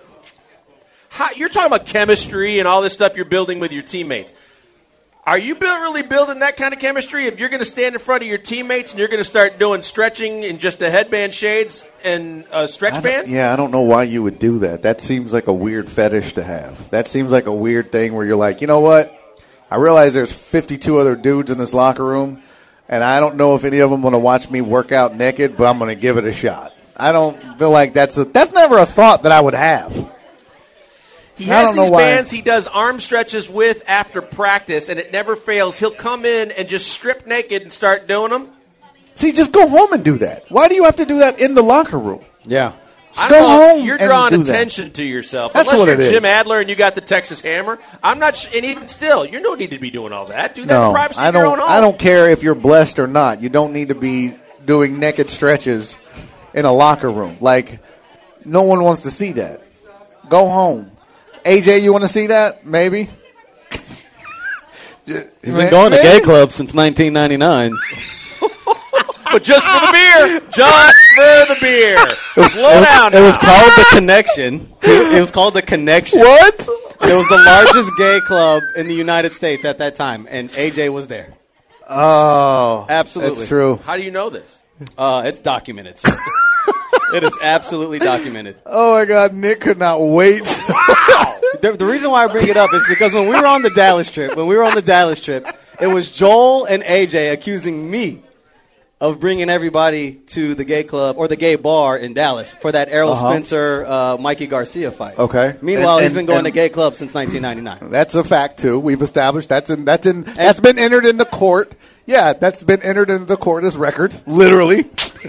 How, you're talking about chemistry and all this stuff you're building with your teammates. Are you build, really building that kind of chemistry if you're going to stand in front of your teammates and you're going to start doing stretching in just a headband, shades, and a stretch band? Yeah, I don't know why you would do that. That seems like a weird fetish to have. That seems like a weird thing where you're like, you know what? I realize there's fifty-two other dudes in this locker room, and I don't know if any of them want to watch me work out naked, but I'm going to give it a shot. I don't feel like that's a, that's never a thought that I would have. He I has don't know these why. bands he does arm stretches with after practice, and it never fails. He'll come in and just strip naked and start doing them. See, just go home and do that. Why do you have to do that in the locker room? Yeah. I go don't know. home You're and drawing do that. attention to yourself. That's Unless what you're it Jim is. Adler and you got the Texas Hammer. I'm not, sh- and even still, you don't need to be doing all that. Do that in No, the privacy I of your don't. own home. I don't care if you're blessed or not. You don't need to be doing naked stretches in a locker room. Like, no one wants to see that. Go home. A J, you want to see that? Maybe. He's been going to gay clubs since nineteen ninety-nine. But just for the beer. Just for the beer. Slow down It was now. called The Connection. It was called The Connection. What? It was the largest gay club in the United States at that time, and A J was there. Oh, Absolutely. that's true. How do you know this? Uh, it's documented. sir. It is absolutely documented. Oh my God, Nick could not wait. The, the reason why I bring it up is because when we were on the Dallas trip, when we were on the Dallas trip, it was Joel and A J accusing me of bringing everybody to the gay club or the gay bar in Dallas for that Errol Uh-huh. Spencer, uh, Mikey Garcia fight. Okay. Meanwhile, And- he's and- been going and- to gay clubs since nineteen ninety-nine. That's a fact too. We've established that's in that's in that's been entered in the court. Yeah, that's been entered into the court as record, literally.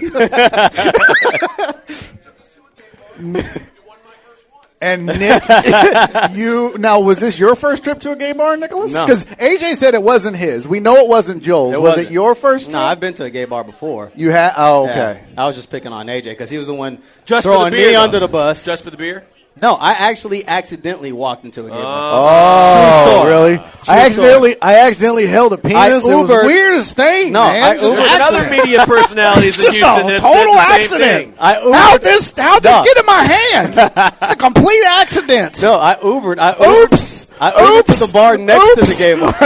And Nick, you now was this your first trip to a gay bar, Nicholas? No. Because A J said it wasn't his. We know it wasn't Joel's. It was wasn't. it your first trip? No, I've been to a gay bar before. You had? Oh, Yeah. okay. I was just picking on A J because he was the one Just for throwing the beer, me though. under the bus. Just for the beer? No, I actually accidentally walked into a gay bar. Oh, True story. really? True I accidentally, I accidentally held a penis. I It was the Ubered- weirdest thing, No, man. I Just an Ubered- There's other accident. media personalities in Just Houston a that total said the accident. same thing. I Ubered. How'd this, how'd this No. get in my hand? It's a complete accident. No, I Ubered. I Ubered. Oops. I Ubered Oops. to the bar next Oops. to the gay bar.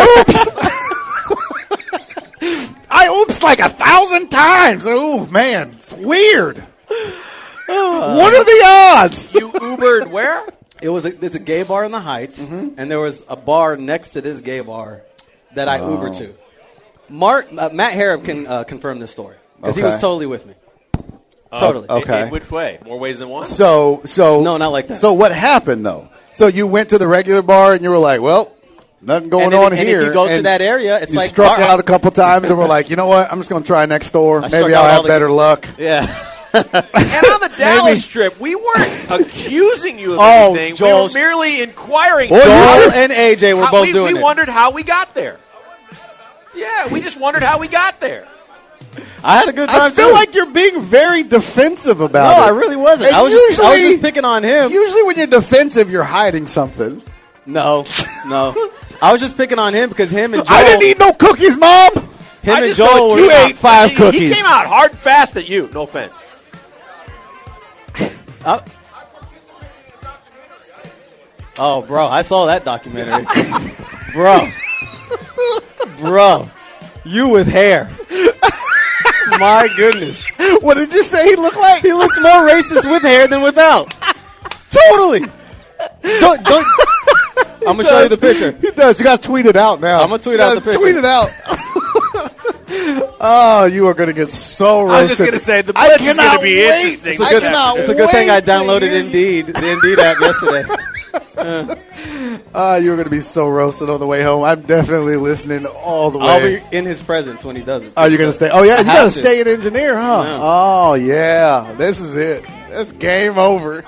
Oops. I oops like a thousand times. Ooh, man, it's weird. What are the odds? You Ubered where? It was a, it's a gay bar in the Heights, and there was a bar next to this gay bar that I Ubered to. Mark uh, Matt Harrop can uh, confirm this story because he Okay. was totally with me. Totally. Okay. In, in which way? More ways than one? So, so No, not like that. So what happened though? So you went to the regular bar and you were like, well, nothing going And if- on and here. if you go to and that area, it's you like struck bar- out a couple times and we're like, you know what? I'm just going to try next door. I struck Maybe out I'll all have the- better luck. Yeah. And on the Dallas trip, we weren't accusing you of Oh, anything. Joel- we were merely inquiring. Joel Joel, and A J were how- both we, doing we it. wondered how we got there. Yeah, we just wondered how we got there. I had a good I time feel too. like you're being very defensive no, about it. I really wasn't. And I was, just, I was usually- just picking on him. Usually when you're defensive, you're hiding something. No, no. I was just picking on him because him and Joel. I didn't eat no cookies, Mom. Him I and just Joel thought were. you ate five he, cookies. He came out hard and fast at you. No offense. Uh, oh, bro, I saw that documentary. bro, bro, you with hair. My goodness, What did you say he looked like? he looks more racist with hair than without. Totally. Don't, don't. I'm gonna show you the picture. He does. You got to tweet it out now. I'm gonna tweet You out the gotta picture. Tweet it out. Oh, you are going to get so roasted. I was just going to say, the I blitz is cannot going to be wait. interesting. It's a I good, cannot it's a good thing I wait to downloaded hear you. Indeed, the Indeed app yesterday. Uh, you were going to be so roasted on the way home. I'm definitely listening all the way. I'll be in his presence when he does it. Are too, you going to so stay? Oh, yeah, I you got have to stay an engineer, huh? Yeah. Oh, yeah. This is it. That's game over.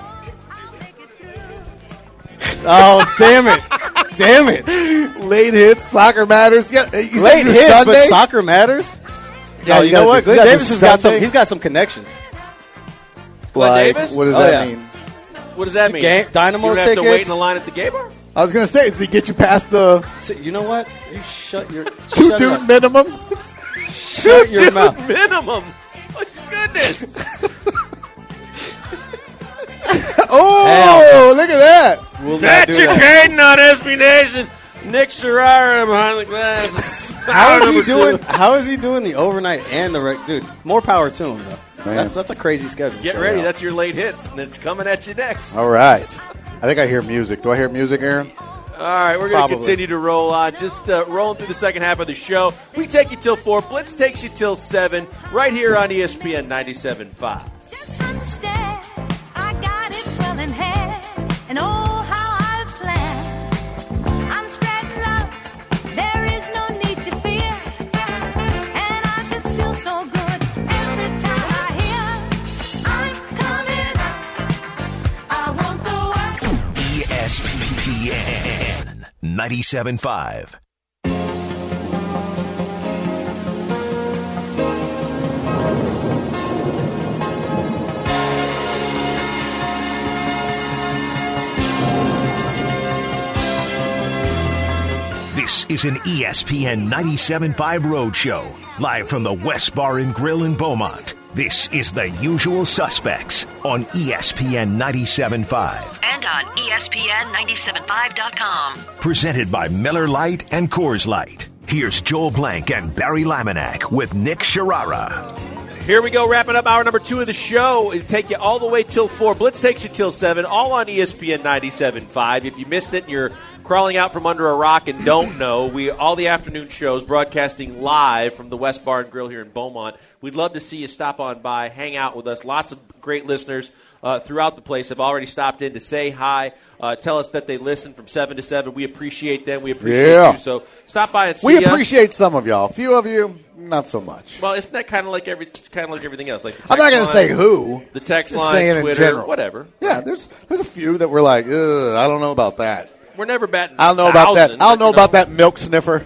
Oh, damn it. Damn it. Late hits, soccer matters. Yeah, you said Late your hit, Sunday? but soccer matters? Yeah, oh, you you, know gotta what? do- you Glenn gotta do Davis has got some. Sunday. He's got some connections. Glenn Like, Davis? what does Oh, that yeah. mean? What does that mean? Ga- Dynamo you have to tickets? wait in the line at the gay bar? I was going to say, does he get you past the So, you know what? You shut your two shut dude up. minimum? Shut your Dude, mouth. minimum. Oh, goodness. Oh, look at that. We'll not do Patrick that. Hayden on S B Nation. Nick Sharara behind the glass. How is he Number doing? two. How is he doing the overnight and the rec? Dude, more power to him though. Man. That's that's a crazy schedule. Get So, ready. uh, That's your late hits, and it's coming at you next. All right. I think I hear music. Do I hear music, Aaron? All right, we're going to Probably. continue to roll on. Just uh, rolling through the second half of the show. We take you till four. Blitz takes you till seven. Right here on E S P N ninety-seven point five. Just understand, I got it well in hand, and oh, how I planned. I'm spreading love, there is no need to fear, and I just feel so good every time I hear, I'm coming out, I want the world. E S P N ninety-seven point five. This is an E S P N ninety-seven point five Roadshow, live from the West Bar and Grill in Beaumont. This is The Usual Suspects on E S P N ninety-seven point five. And on E S P N ninety-seven point five dot com. Presented by Miller Lite and Coors Light. Here's Joel Blank and Barry Laminack with Nick Sharara. Here we go, wrapping up hour number two of the show. It'll take you all the way till four. Blitz takes you till seven, all on E S P N ninety-seven point five. If you missed it and you're crawling out from under a rock and don't know, we all the afternoon shows broadcasting live from the West Bar and Grill here in Beaumont. We'd love to see you stop on by, hang out with us. Lots of great listeners uh, throughout the place have already stopped in to say hi, uh, tell us that they listen from seven to seven. We appreciate them. We appreciate Yeah. you. So stop by and see We us. appreciate some of y'all. A few of you, not so much. Well, isn't that kind of like every kind of like everything else? Like the I'm not going text to say line, who. The text Just line, saying in Twitter, general. whatever. Yeah, there's there's a few that were like, Ugh, I don't know about that. We're never batting. I don't know about that. thousand, I don't but, know you about that milk sniffer.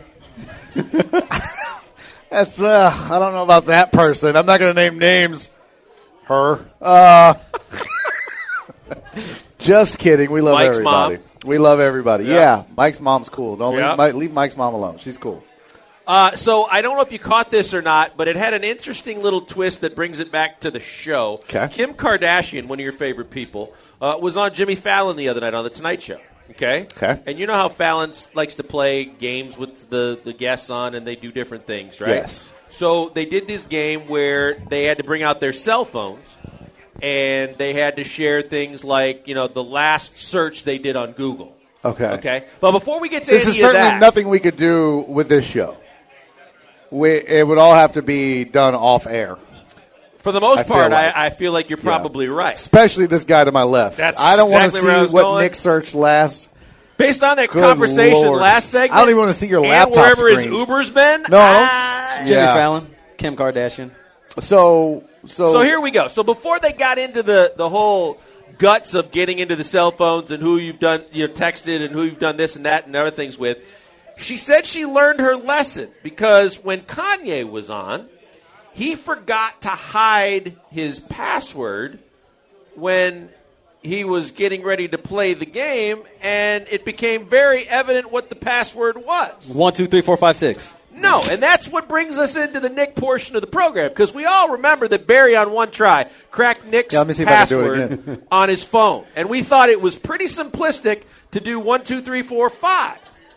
That's uh, I don't know about that person. I'm not going to name names. Her. Uh, Just kidding. We love Mike's everybody. mom. We love everybody. Yeah. Yeah. Mike's mom's cool. Don't Yeah. leave, Mike, leave Mike's mom alone. She's cool. Uh, so I don't know if you caught this or not, but it had an interesting little twist that brings it back to the show. Okay. Kim Kardashian, one of your favorite people, uh, was on Jimmy Fallon the other night on The Tonight Show. Okay? Okay. And you know how Fallon likes to play games with the, the guests on, and they do different things, right? Yes. So they did this game where they had to bring out their cell phones, and they had to share things like, you know, the last search they did on Google. Okay. Okay? But before we get to This any is of certainly that, nothing we could do with this show. We, it would all have to be done off air. for the most I feel part, like- I, I feel like you're probably right. Especially this guy to my left. That's I don't exactly want where I to was see what going. Nick searched last. Based on that Good conversation Lord. last segment, I don't even want to see your and laptop wherever his screen. Uber's been. No. ah. Jimmy Yeah. Fallon, Kim Kardashian. So, so, So here we go. So before they got into the, the whole guts of getting into the cell phones and who you've done, you know, texted and who you've done this and that and other things with, she said she learned her lesson because when Kanye was on, he forgot to hide his password when he was getting ready to play the game, and it became very evident what the password was. One, two, three, four, five, six. No, and that's what brings us into the Nick portion of the program, because we all remember that Barry on one try cracked Nick's Yeah, let me see if I can do it password again. on his phone, and we thought it was pretty simplistic to do one, two, three, four, five.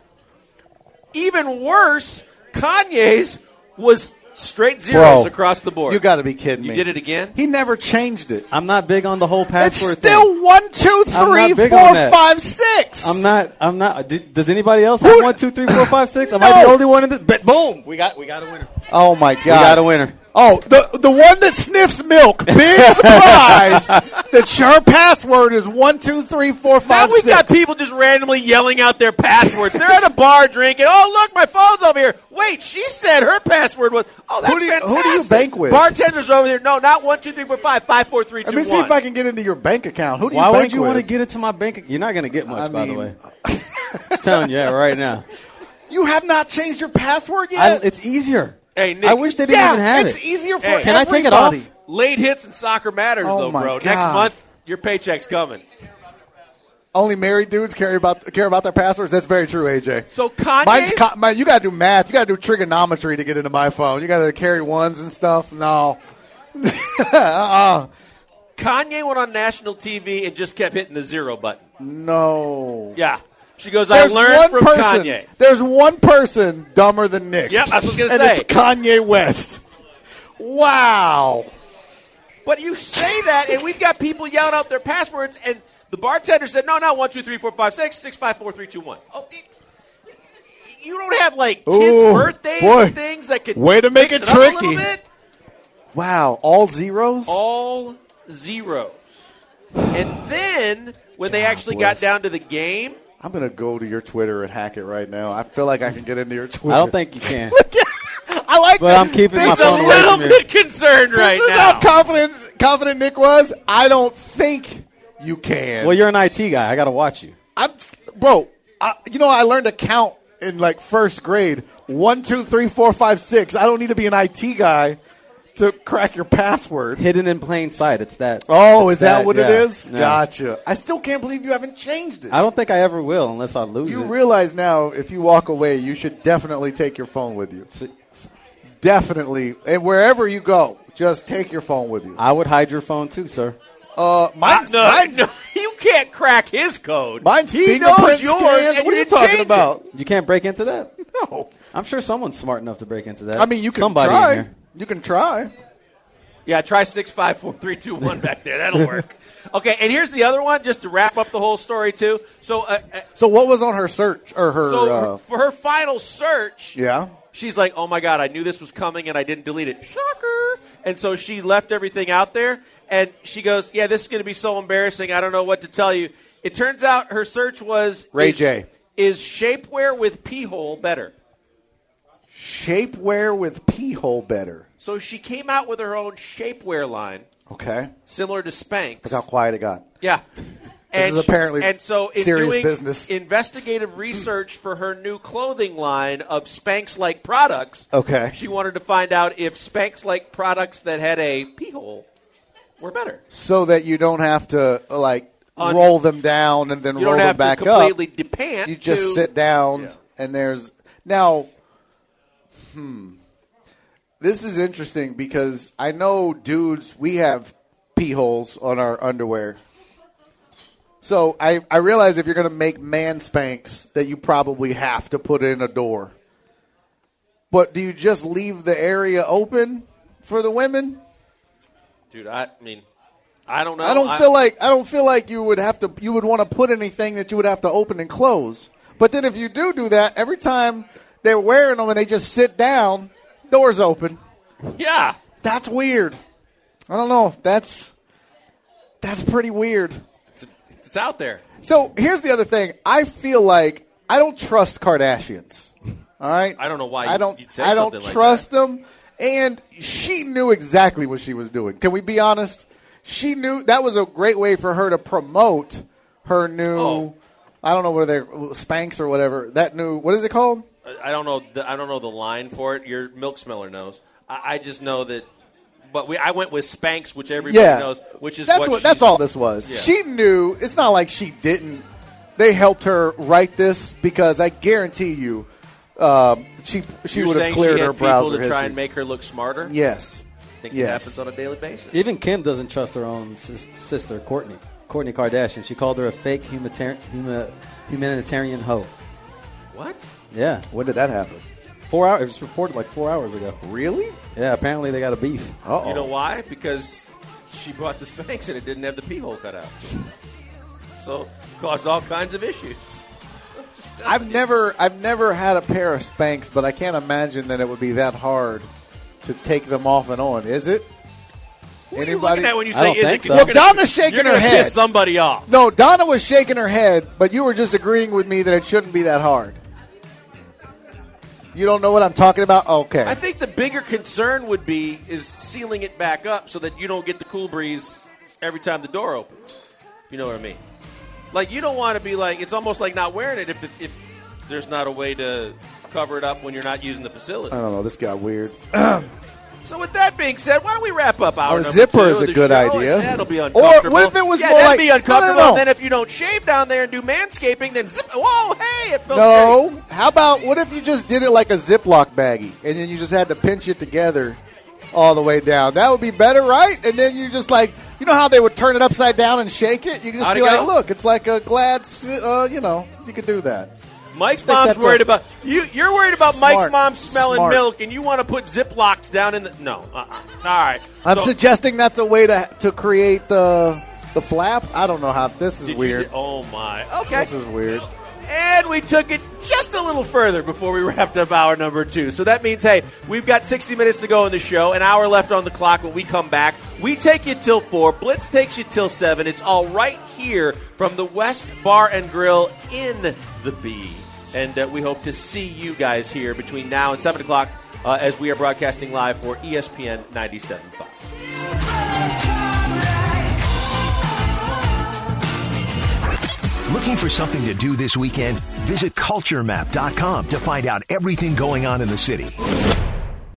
Even worse, Kanye's was straight zeros Bro, across the board. you got to be kidding You me. did it again? He never changed it. I'm not big on the whole It's password still thing. one, two, I'm three, not big four, on that. five, six. I'm not. I'm not. Did, does anybody else have Who- one, two, three, four, five, six? Am I No. the only one in this? But boom, we got we got a winner. Oh my god, We got a winner. Oh, the the one that sniffs milk. Big surprise that your password is one, two, three, four, Now five, we've six. got people just randomly yelling out their passwords. They're at a bar drinking. Oh, look, my phone's over here. Wait, she said her password was. Oh, that's Who do you- fantastic. who do you bank with? Bartender's over there. No, not one, two, three, four, five, five, four, three, two, Let me see one. if I can get into your bank account. Who do you Why bank would you with? want to get into my bank? ac- You're not going to get much, I by the mean- way. Just telling you that right now. You have not changed your password I, yet. it's easier. Hey, Nick. I wish they didn't yeah, even have it's it. easier for Hey. Can I take it everybody. off? Late hits and soccer matters, Oh, though, my bro. Next God. month, your paycheck's coming. Only married dudes care about care about their passwords. That's very true, A J. So Kanye's. Mine's co- my, you got to do math. You got to do trigonometry to get into my phone. You got to carry ones and stuff. No. uh-uh. Kanye went on national T V and just kept hitting the zero button. No. Yeah. She goes, There's I learned one from person. Kanye. There's one person dumber than Nick. Yep, that's what I was gonna and say. it's Kanye West. Wow. But you say that, and we've got people yelling out their passwords, and the bartender said, no, no, one, two, three, four, five, six, six, five, four, three, two, one. Oh, it- you don't have, like, kids' Ooh, birthdays boy. and things that could Way to make mix it up a tricky. little bit? Wow. All zeros? All zeros. And then, when they actually bless. got down to the game, I'm going to go to your Twitter and hack it right now. I feel like I can get into your Twitter. I don't think you can. I like But that. I'm keeping This my he's is a phone away little from you. bit concerned This right is now. how confident, confident Nick was. I don't think you can. Well, you're an I T guy. I got to watch you. I'm, bro, I, you know, I learned to count in like first grade. One, two, three, four, five, six. I don't need to be an I T guy to crack your password. Hidden in plain sight. It's that. Oh, It's is that, what it yeah. is? Yeah. Gotcha. I still can't believe you haven't changed it. I don't think I ever will unless I lose You it. realize now, if you walk away, you should definitely take your phone with you. Definitely. And wherever you go, just take your phone with you. I would hide your phone too, sir. Uh, mine's, no, mine's, no, you can't crack his code. mine's he fingerprint knows yours. scanned. and What are you didn't talking change about? You can't break into that? No. I'm sure someone's smart enough to break into that. I mean, you can Somebody try. in here. You can try. it. Yeah, try six five four three two one back there. That'll work. Okay, and here's the other one, just to wrap up the whole story too. So, uh, uh, So what was on her search or her? so uh, for her final search, yeah. she's like, "Oh my god, I knew this was coming and I didn't delete it." Shocker! And so she left everything out there, and she goes, "Yeah, this is going to be so embarrassing. I don't know what to tell you." It turns out her search was Ray is, J. Is shapewear with pee hole better? Shapewear with pee hole better. So she came out with her own shapewear line, Okay. similar to Spanx. Look how quiet it got. Yeah. This is apparently and so in serious doing business. investigative research for her new clothing line of Spanx-like products, Okay. she wanted to find out if Spanx-like products that had a pee hole were better. So that you don't have to like Un- roll them down and then you roll don't them have back to completely up. depant. You just to, sit down, Yeah. and there's now. Hmm. This is interesting because I know dudes, we have pee holes on our underwear. So I, I realize if you're going to make man spanks that you probably have to put in a door. But do you just leave the area open for the women? Dude, I mean, I don't know. I don't I, feel like I don't feel like you would have to you would want to put anything that you would have to open and close. But then if you do do that, every time they're wearing them and they just sit down, doors open. Yeah. That's weird. I don't know. That's that's pretty weird. It's, it's out there. So here's the other thing. I feel like I don't trust Kardashians. All right? I don't know why I don't you'd say I don't something like trust that. them. And she knew exactly what she was doing. Can we be honest? She knew that was a great way for her to promote her new Oh. I don't know what they're Spanx or whatever. That new what is it called? I don't know. The, I don't know the line for it. Your milk smeller knows. I, I just know that. But we, I went with Spanx, which everybody Yeah. knows, which is that's what. what that's she's- all this was. Yeah. She knew. It's not like she didn't. They helped her write this because I guarantee you, um, she she You're would have saying cleared she had her browser people to try history. and make her look smarter. Yes. I think Yes. it happens on a daily basis. Even Kim doesn't trust her own sis- sister, Courtney. Courtney Kardashian. She called her a fake humanitarian, huma, humanitarian hoe. What? Yeah. When did that happen? Four hours. It was reported like four hours ago. Really? Yeah, apparently they got a beef. Uh-oh. You know why? Because she bought the Spanx and it didn't have the pee hole cut out. So caused all kinds of issues. I've never I've never had a pair of Spanx, but I can't imagine that it would be that hard to take them off and on. Is it? What are you looking at when you I say don't is think it? so. You're Well, gonna- Donna's shaking you're her gonna head. piss somebody off. No, Donna was shaking her head, but you were just agreeing with me that it shouldn't be that hard. You don't know what I'm talking about? Okay. I think the bigger concern would be is sealing it back up so that you don't get the cool breeze every time the door opens. You know what I mean? Like, you don't want to be like, it's almost like not wearing it if, it, if there's not a way to cover it up when you're not using the facility. I don't know. This got weird. So with that being said, why don't we wrap up our A number zipper two is of a the good show? idea. That'll be Or uncomfortable. what if it was yeah, more that'd like- be no, no, uncomfortable. no. And then if you don't shave down there and do manscaping, then zip. Whoa, hey, it feels No. great. How about what if you just did it like a Ziploc baggie and then you just had to pinch it together all the way down? That would be better, right? And then you just like, you know how they would turn it upside down and shake it? You could just How'd be it like, go? look, it's like a Glad, uh, you know, you could do that. Mike's think mom's that's worried a- about you. You're worried about Smart. Mike's mom smelling Smart. milk, and you want to put Ziplocs down in the. No, uh-uh. All right. I'm So, suggesting that's a way to to create the the flap. I don't know how this is did you weird. di- oh my. Okay. This is weird. And we took it just a little further before we wrapped up hour number two. So that means, hey, we've got sixty minutes to go in the show, an hour left on the clock when we come back. We take you till four. Blitz takes you till seven. It's all right here from the West Bar and Grill in the B. And uh, we hope to see you guys here between now and seven o'clock uh, as we are broadcasting live for E S P N ninety-seven point five. Looking for something to do this weekend? Visit culture map dot com to find out everything going on in the city.